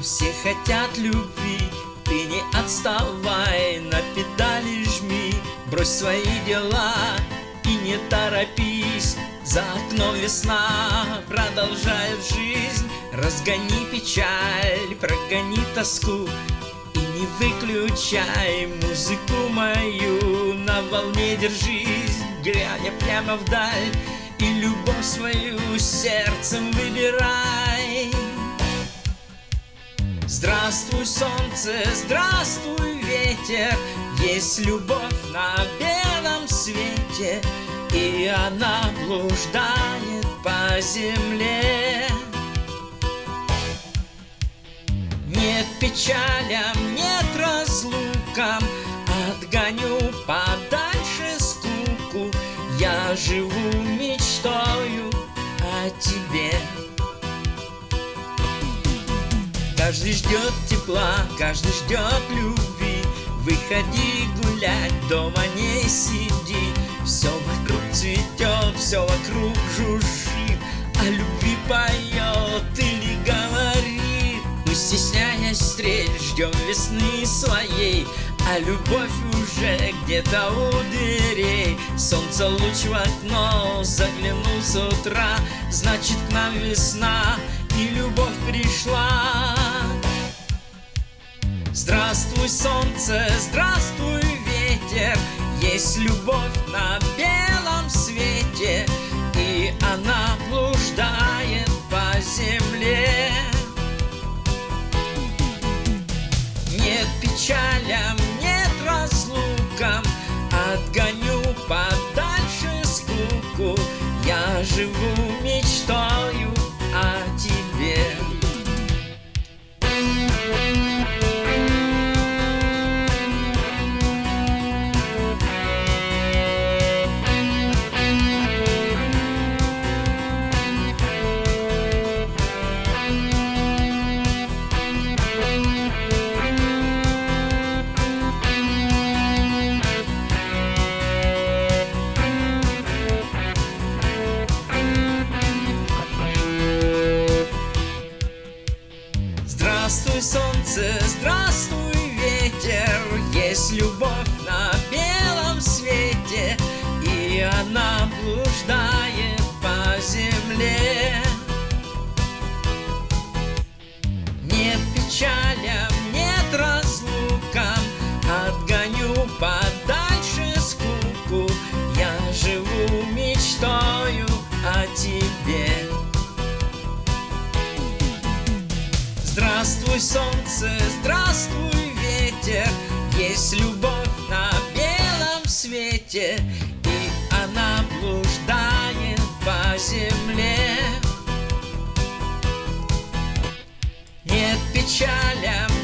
Все хотят любви, ты не отставай, на педали жми, брось свои дела и не торопись. За окном весна продолжает жизнь, разгони печаль, прогони тоску и не выключай музыку мою. На волне держись, глядя прямо вдаль, и любовь свою сердцем выбирай. Здравствуй, солнце, здравствуй, ветер, есть любовь на белом свете, и она блуждает по земле. Нет печалям, нет разлукам, отгоню подальше скуку. Я живу мечтою о тебе. Каждый ждет тепла, каждый ждет любви. Выходи гулять, дома не сиди. Все вокруг цветет, все вокруг жужжит, о любви поет или говорит. Не стесняясь встреч, ждем весны своей, а любовь уже где-то у дверей. Солнце луч в окно заглянул с утра, значит к нам весна и любовь пришла. Здравствуй, солнце, здравствуй, ветер, есть любовь на белом свете, и она блуждает по земле. Нет печалям, нет разлукам, отгоню подальше скуку. Я живу мечтою о тебе. Здравствуй, солнце, здравствуй, ветер, есть любовь на белом свете, и она блуждает по земле. Нет печалям, нет разлукам, отгоню подальше скуку. Я живу мечтою о тебе. Здравствуй, солнце, здравствуй, ветер, есть любовь на белом свете, и она блуждает по земле. Нет печалям,